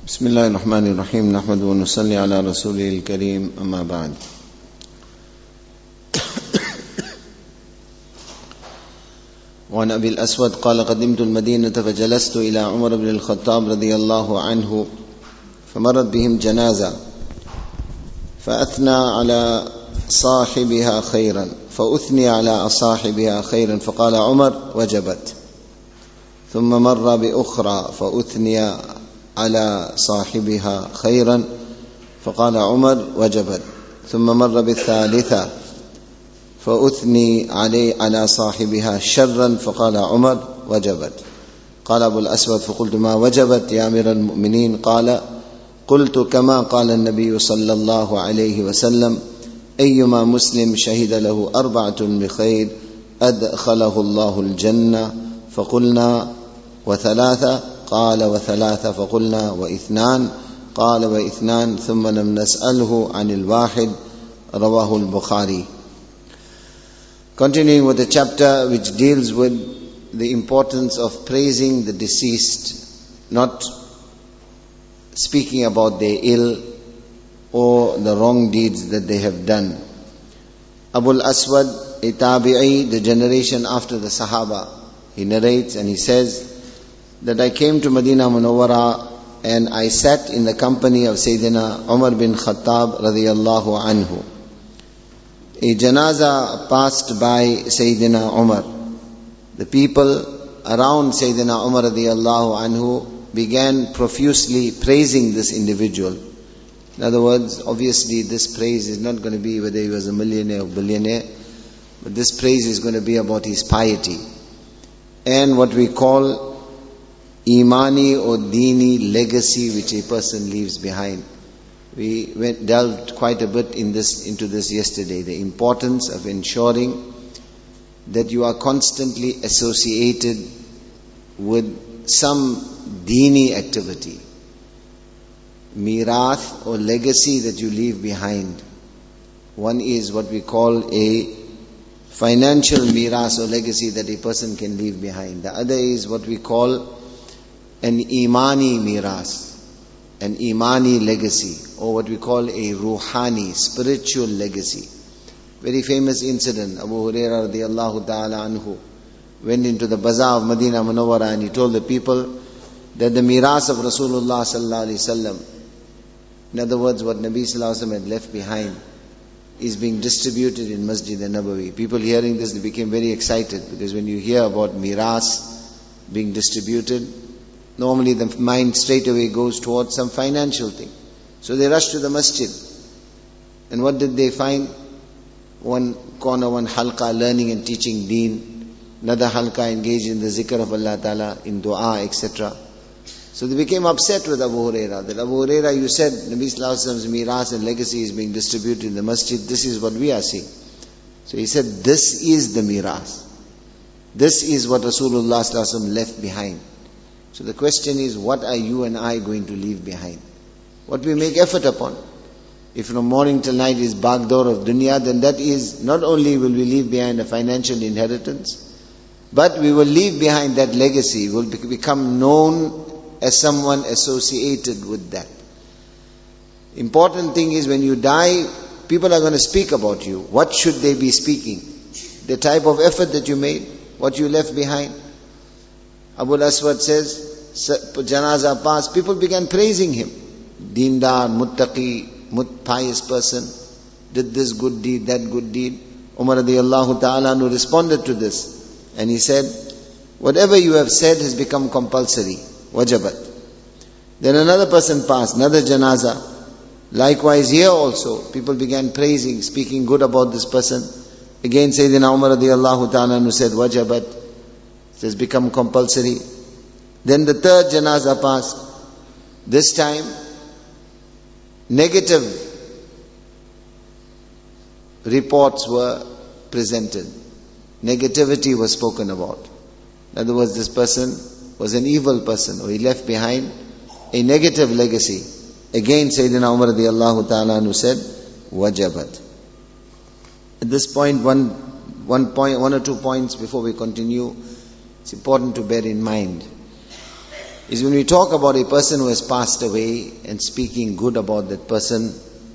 بسم الله الرحمن الرحيم نحمد ونصلي على رسوله الكريم أما بعد. وعن أبي الأسود قال قدمت المدينة فجلست إلى عمر بن الخطاب رضي الله عنه فمرت بهم جنازة فأثنى على صاحبها خيرا فأثني على صاحبها خيرا فقال عمر وجبت. ثم مر بأخرى فأثني على صاحبها خيرا فقال عمر وجبت. ثم مر بالثالثة فأثني على صاحبها شرا فقال عمر وجبت. قال أبو الأسود فقلت ما وجبت يا أمير المؤمنين؟ قال قلت كما قال النبي صلى الله عليه وسلم أيما مسلم شهد له 4 بخير أدخله الله الجنة. فقلنا و3؟ قال و3. فقلنا و2؟ قال و2. ثم لم نسأله عن الواحد. رواه البخاري. Continuing with the chapter which deals with the importance of praising the deceased, not speaking about their ill or the wrong deeds that they have done. Abu al-Aswad, a tabi'i, the generation after the Sahaba, he narrates and he says that I came to Medina Munawwara and I sat in the company of Sayyidina Umar bin Khattab radiyallahu anhu. A janaza passed by Sayyidina Umar. The people around Sayyidina Umar radiyallahu anhu began profusely praising this individual. In other words, obviously this praise is not going to be whether he was a millionaire or billionaire, but this praise is going to be about his piety and what we call imani or dini legacy which a person leaves behind. We delved quite a bit into this yesterday, the importance of ensuring that you are constantly associated with some dini activity, mirath or legacy that you leave behind. One is what we call a financial mirath or legacy that a person can leave behind. The other is what we call an imani mirath, an imani legacy, or what we call a ruhani, spiritual legacy. Very famous incident, Abu Hurairah radiyallahu ta'ala anhu went into the bazaar of Medina Munawwara and he told the people that the miras of Rasulullah sallallahu alaihi wasallam, in other words what Nabi sallallahu alaihi wasallam had left behind, is being distributed in Masjid al-Nabawi. People hearing this, they became very excited, because when you hear about miras being distributed, normally the mind straight away goes towards some financial thing. So they rushed to the masjid. And what did they find? One corner, one halqa learning and teaching deen. Another halqa engaged in the zikr of Allah Ta'ala, in dua, etc. So they became upset with Abu Hurairah. That Abu Hurairah, you said Nabi Sallallahu Alaihi Wasallam's miras and legacy is being distributed in the masjid. This is what we are seeing. So he said, this is the miras. This is what Rasulullah Sallallahu Alaihi Wasallam left behind. So the question is, what are you and I going to leave behind? What we make effort upon. If from morning till night is bagdor of dunya, then that is, not only will we leave behind a financial inheritance, but we will leave behind that legacy, will become known as someone associated with that. Important thing is, when you die, people are going to speak about you. What should they be speaking? The type of effort that you made, what you left behind. Abu al-Aswad says, janaza passed, people began praising him. Deendar, muttaqi, pious person, did this good deed, that good deed. Umar radiyallahu ta'ala anhu responded to this and he said, whatever you have said has become compulsory, wajabat. Then another person passed, another janaza. Likewise here also, people began praising, speaking good about this person. Again Sayyidina Umar radiyallahu ta'ala anhu said, wajabat. It has become compulsory. Then the third janaza passed. This time, negative reports were presented. Negativity was spoken about. In other words, this person was an evil person, or he left behind a negative legacy. Again, Sayyidina Umar radiyallahu ta'ala anhu said, wajabat. At this point, one or two points before we continue, it's important to bear in mind. is when we talk about a person who has passed away and speaking good about that person,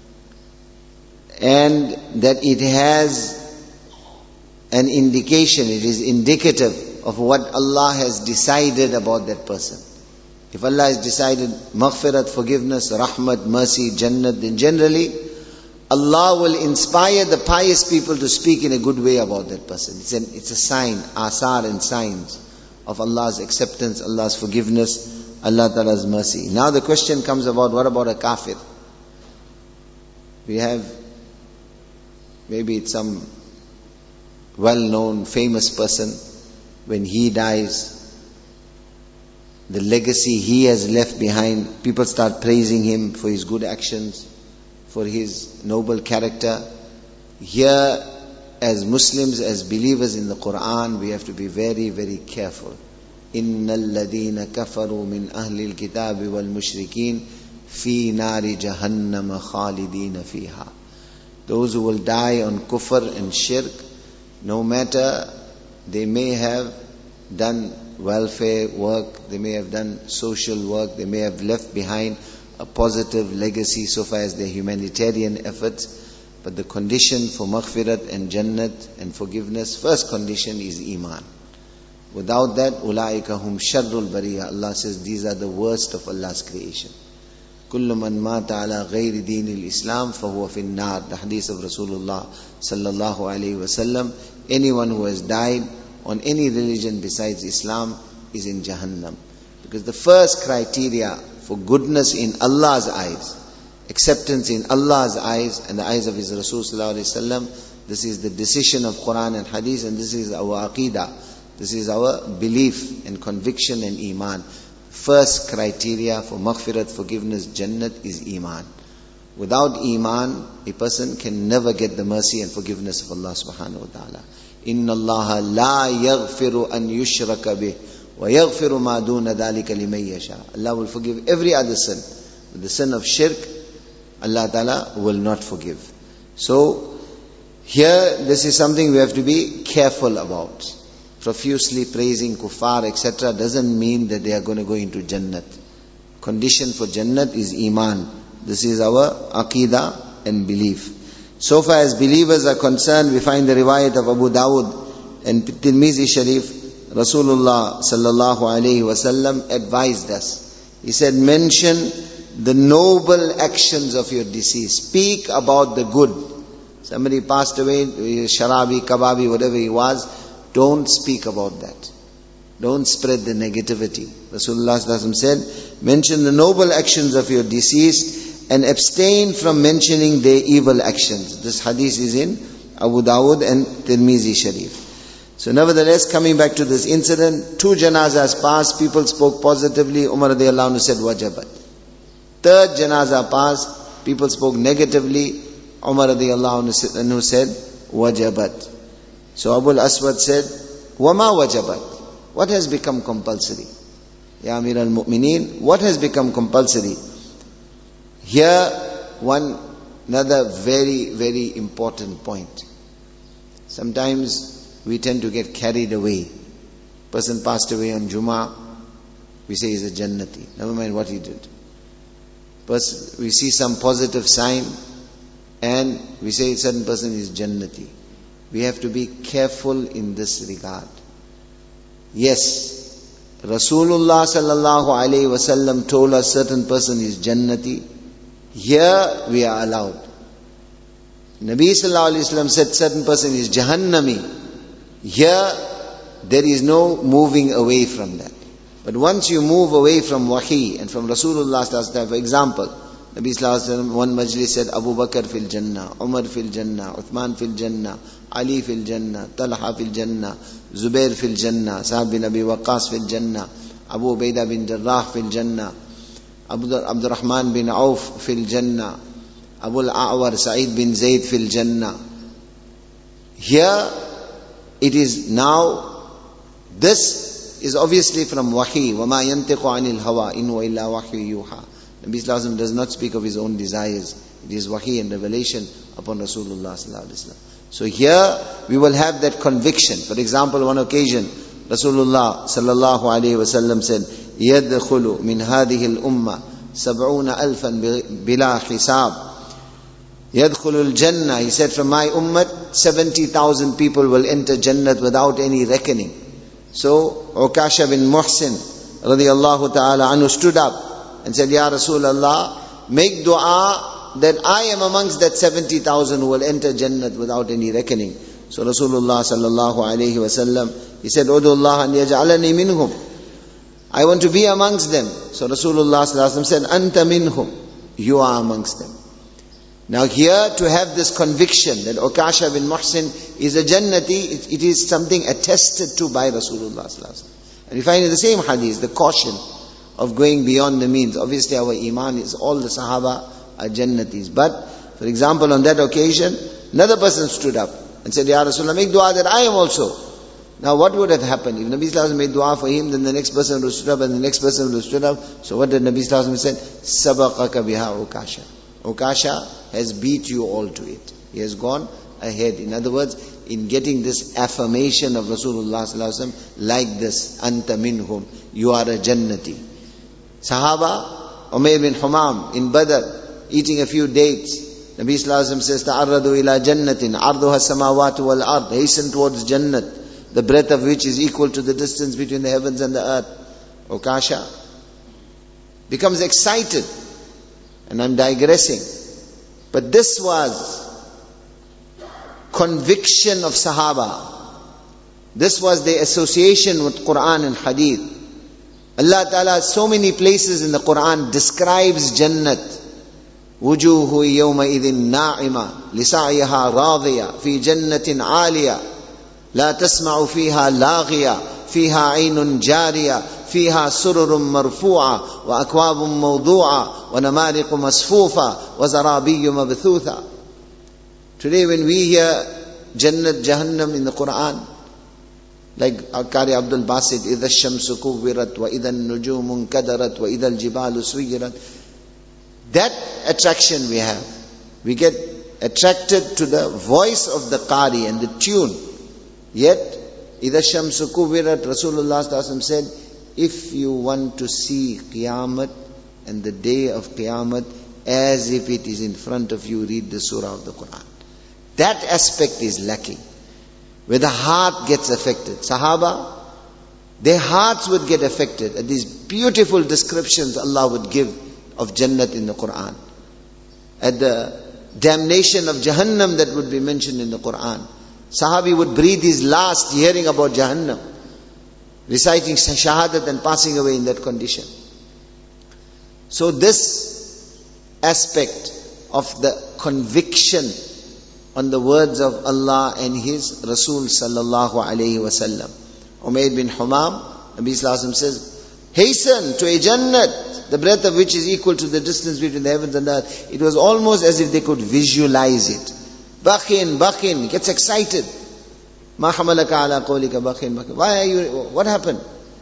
and that it has an indication, it is indicative of what Allah has decided about that person. If Allah has decided maghfirat, forgiveness, rahmat, mercy, jannat, then generally Allah will inspire the pious people to speak in a good way about that person. It's a sign, asar and signs of Allah's acceptance, Allah's forgiveness, Allah Ta'ala's mercy. Now the question comes about, what about a kafir? We have, maybe it's some well-known, famous person. When he dies, the legacy he has left behind, people start praising him for his good actions, for his noble character. Here, as Muslims, as believers in the Quran, we have to be very, very careful. إِنَّ الَّذِينَ كَفَرُوا مِنْ أَهْلِ الْكِتَابِ وَالْمُشْرِكِينَ فِي نَارِ جَهَنَّمَ خَالِدِينَ فِيهَا. Those who will die on kufr and shirk, no matter they may have done welfare work, they may have done social work, they may have left behind a positive legacy so far as their humanitarian efforts, but the condition for maghfirat and jannat and forgiveness, first condition is iman. Without that, ulaika hum sharrul bariya. Allah says these are the worst of Allah's creation. Kullu man mata ala ghayri deenil Islam fahuwa fin nar. The hadith of Rasulullah sallallahu alayhi wasallam. Anyone who has died on any religion besides Islam is in Jahannam. Because the first criteria for goodness in Allah's eyes, acceptance in Allah's eyes and the eyes of His Rasul sallallahu alayhi wasallam, this is the decision of Quran and Hadith, and this is our aqidah. This is our belief and conviction and iman. First criteria for maghfirat, forgiveness, jannat is iman. Without iman, a person can never get the mercy and forgiveness of Allah subhanahu wa ta'ala. Inna Allah la yaghfiru an yushraka bih wa yaghfiru ma duna dhalika liman yasha. Allah will forgive every other sin, but the sin of shirk, Allah ta'ala will not forgive. So, here this is something we have to be careful about. Profusely praising kuffar, etc. doesn't mean that they are going to go into Jannat. Condition for Jannat is Iman. This is our Aqidah and belief. So far as believers are concerned, we find the riwayat of Abu Dawud and Tirmizi Sharif. Rasulullah sallallahu alayhi wasallam advised us. He said, mention the noble actions of your deceased. Speak about the good. Somebody passed away, sharabi, kababi, whatever he was. Don't speak about that. Don't spread the negativity. Rasulullah said, mention the noble actions of your deceased and abstain from mentioning their evil actions. This hadith is in Abu Dawud and Tirmizi Sharif. So nevertheless, coming back to this incident, 2 janazas passed, people spoke positively, Umar radiallahu anhu said wajabat. 3rd janaza passed, people spoke negatively, Umar radiallahu anhu said wajabat. So Abu al-Aswad said, وَمَا وَجَبَتْ? What has become compulsory? Ya Amir al-Mu'mineen, what has become compulsory? Here, another very, very important point. Sometimes we tend to get carried away. Person passed away on Jummah, we say he's a Jannati. Never mind what he did. We see some positive sign and we say a certain person is Jannati. We have to be careful in this regard. Yes, Rasulullah sallallahu alayhi wasallam told us certain person is Jannati. Here we are allowed. Nabi sallallahu alayhi wasallam said certain person is Jahannami. Here there is no moving away from that. But once you move away from wahi and from Rasulullah sallallahu alayhi wasallam, for example, Nabi sallallahu alayhi wasallam, one majlis said, Abu Bakr fil Jannah, Umar fil Jannah, Uthman fil Jannah, Ali fil Jannah, Talha fil Jannah, Zubair fil Jannah, Sa'ad bin Abi Waqqas fil Jannah, Abu Ubaidah bin Jarrah fil Jannah, Abdul Rahman bin Auf fil Jannah, Abu al-A'war Sa'id bin Zayd fil Jannah. Here it is now, this is obviously from wahi. وَمَا يَنْتِقُ عَنِ الْهَوَىٰ إِنْ هُوَ إِلَّا وَحْيٌ يُوحَىٰ. Nabi sallallahu alayhi wa sallam does not speak of his own desires. It is wahi and revelation upon Rasulullah sallallahu alayhi wa sallam. So here we will have that conviction. For example, one occasion, Rasulullah sallallahu alayhi wa sallam said, يَدْخُلُ مِنْ هَذِهِ الْأُمَّةِ 70,000 بِلَا حِسَابٍ. يَدْخُلُ الْجَنَّةِ, he said, from my ummah, 70,000 people will enter Jannat without any reckoning. So, Ukasha bin Muhsin, radiyallahu ta'ala anhu, stood up and said, Ya Rasulullah, make dua that I am amongst that 70,000 who will enter Jannat without any reckoning. So Rasulullah sallallahu alayhi wa sallam, he said, Udullah an yaj'alani minhum. I want to be amongst them. So Rasulullah sallallahu alayhi wa sallam said, Anta minhum. You are amongst them. Now here, to have this conviction that Ukasha bin Muhsin is a Jannati, it is something attested to by Rasulullah sallallahu alayhi wa sallam. And we find in the same hadith, the caution of going beyond the means. Obviously our iman is all the Sahaba are Jannatis. But, for example, on that occasion, another person stood up and said, Ya Rasulullah, make dua that I am also. Now what would have happened? If Nabi Sallallahu Alaihi Wasallam made dua for him, then the next person would have stood up and the next person would have stood up. So what did Nabi Sallallahu Alaihi Wasallam say? Sabaqaka biha Ukasha. Ukasha has beat you all to it. He has gone ahead. In other words, in getting this affirmation of Rasulullah Sallallahu Alaihi Wasallam like this, Anta minhum, you are a Jannati. Sahaba, Umayr bin Humam in Badr, eating a few dates. Nabi Sallallahu Alaihi Wasallam says, Ta'arradu ila jannatin, arduha samawatu wal ard, hasten towards Jannat, the breadth of which is equal to the distance between the heavens and the earth. Ukasha becomes excited. And I'm digressing. But this was conviction of Sahaba. This was their association with Quran and Hadith. Allah Ta'ala, so many places in the Quran describes Jannat. وجوه يومئذ ناعمة لسعيها راضية في جنة عالية لا تسمع فيها لاغية فيها عين جارية فيها سرر مرفوعة وأكواب موضوعة ونمارق مصفوفة وزرابي مبثوثة. Today when we hear Jannat, Jahannam in the Quran, like Qari Abdul Basit, إِذَا الشَّمْسُ كُوِّرَتْ وَإِذَا النُّجُومُ انْكَدَرَتْ وَإِذَا الْجِبَالُ سُيِّرَتْ. That attraction we have. We get attracted to the voice of the Qari and the tune. Yet, إِذَا الشَّمْسُ كُوِّرَتْ, Rasulullah sallallahu alaihi wasallam said, if you want to see Qiyamah and the day of Qiyamah as if it is in front of you, read the surah of the Quran. That aspect is lacking. Where the heart gets affected. Sahaba, their hearts would get affected at these beautiful descriptions Allah would give of Jannat in the Quran. At the damnation of Jahannam that would be mentioned in the Quran. Sahabi would breathe his last hearing about Jahannam, reciting Shahadat and passing away in that condition. So this aspect of the conviction on the words of Allah and His Rasul sallallahu alayhi wasallam. Umayr bin Humam, Nabi Sallallahu Alaihi Wasallam says, hasten to a Jannat, the breadth of which is equal to the distance between the heavens and the earth. It was almost as if they could visualize it. Bakhin, gets excited. Ma hamalaka ala qawlika bakhin. Why are you, what happened?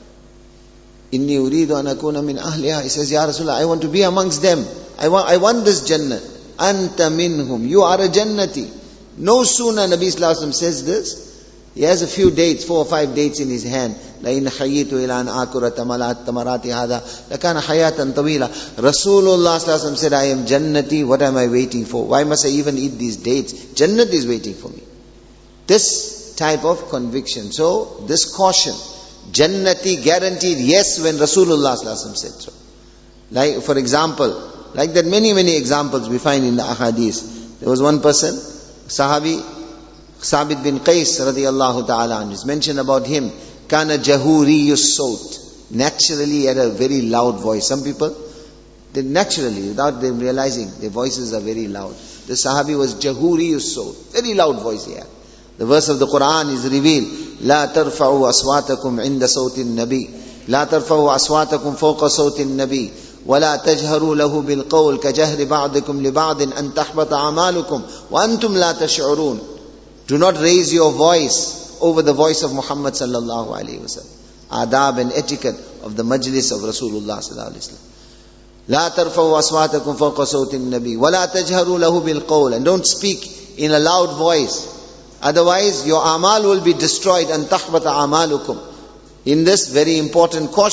Inni uridu an akuna min ahliha. He says, Ya Rasulullah, I want to be amongst them. I want this Jannat. Anta minhum. You are a Jannati. No sooner Nabi Sallallahu Alaihi Wasallam says this, he has a few dates, 4 or 5 dates in his hand. لَإِنْ حَيِّيتُ إِلَىٰ أَنْ آكُرَ تَمَرَاتِ هَذَا لَكَانَ حَيَاةً طَوِيلًا. Rasulullah Sallallahu Alaihi Wasallam said, I am Jannati, what am I waiting for? Why must I even eat these dates? Jannat is waiting for me. This type of conviction. So, this caution. Jannati guaranteed, yes, when Rasulullah Sallallahu Alaihi Wasallam said so. Like, for example, like that many examples we find in the ahadith. There was one person, Sahabi, Sabit bin Qais radiyallahu ta'ala anhu. It's mentioned about him, Kana jahuriyus sawt. Naturally he had a very loud voice. Some people, they naturally, without them realizing, their voices are very loud. The Sahabi was jahuriyus sawt. Very loud voice he had. The verse of the Quran is revealed, لا ترفعوا أصواتكم عند صوت النبي لا ترفعوا أصواتكم فوق صوت النبي ولا تجهروا له بالقول كجهر بعضكم لبعض أن تحبط أعمالكم وأنتم لا تشعرون. Do not raise your voice over the voice of Muhammad sallallahu alaihi wasallam. Adab and etiquette of the majlis of Rasulullah sallallahu alaihi wasallam. لا ترفعوا أصواتكم فوق صوت النبي ولا تجهروا له بالقول. And don't speak in a loud voice. Otherwise your amal will be destroyed. أن تحبط أعمالكم. In this very important caution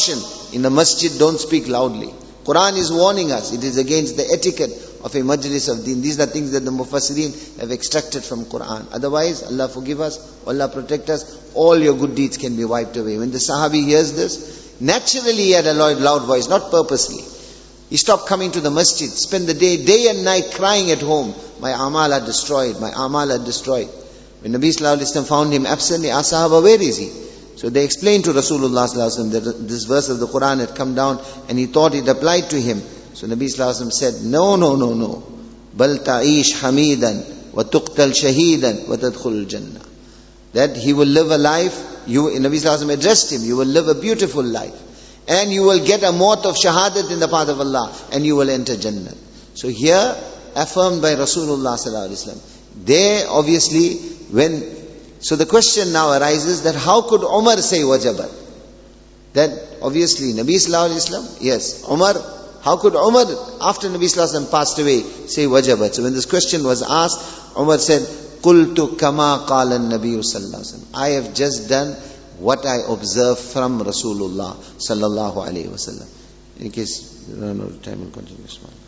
In the masjid, don't speak loudly. Quran is warning us. It is against the etiquette of a majlis of deen. These are things that the Mufassirin have extracted from Quran. Otherwise, Allah forgive us, Allah protect us, all your good deeds can be wiped away. When the Sahabi hears this, naturally he had a loud voice, not purposely. He stopped coming to the masjid, spent the day and night crying at home. My amal are destroyed, my amal are destroyed. When Nabi Sallallahu Alaihi Wasallam found him absent, he asked Sahaba, where is he? So they explained to Rasulullah Sallallahu Alaihi Wasallam that this verse of the Quran had come down and he thought it applied to him. So Nabi Sallallahu Alaihi Wasallam said, no. Bal ta'ish hamidan wa tuqtal shahidan wa tadkhulul jannah. That he will live a life, Nabi Sallallahu Alaihi Wasallam addressed him, you will live a beautiful life. And you will get a maut of shahadat in the path of Allah and you will enter Jannah. So here, affirmed by Rasulullah Sallallahu Alaihi Wasallam. There obviously, so the question now arises that how could Umar say wajabat? That obviously Nabi Sallallahu Alaihi Wasallam, yes, Umar, how could Umar after Nabi Sallallahu Alaihi Wasallam passed away say wajabat? So when this question was asked, Umar said, Qultu kama qala an-Nabi Sallallahu Alaihi Wasallam. I have just done what I observed from Rasulullah Sallallahu Alaihi Wasallam. In case we run out of time, we'll continue this one.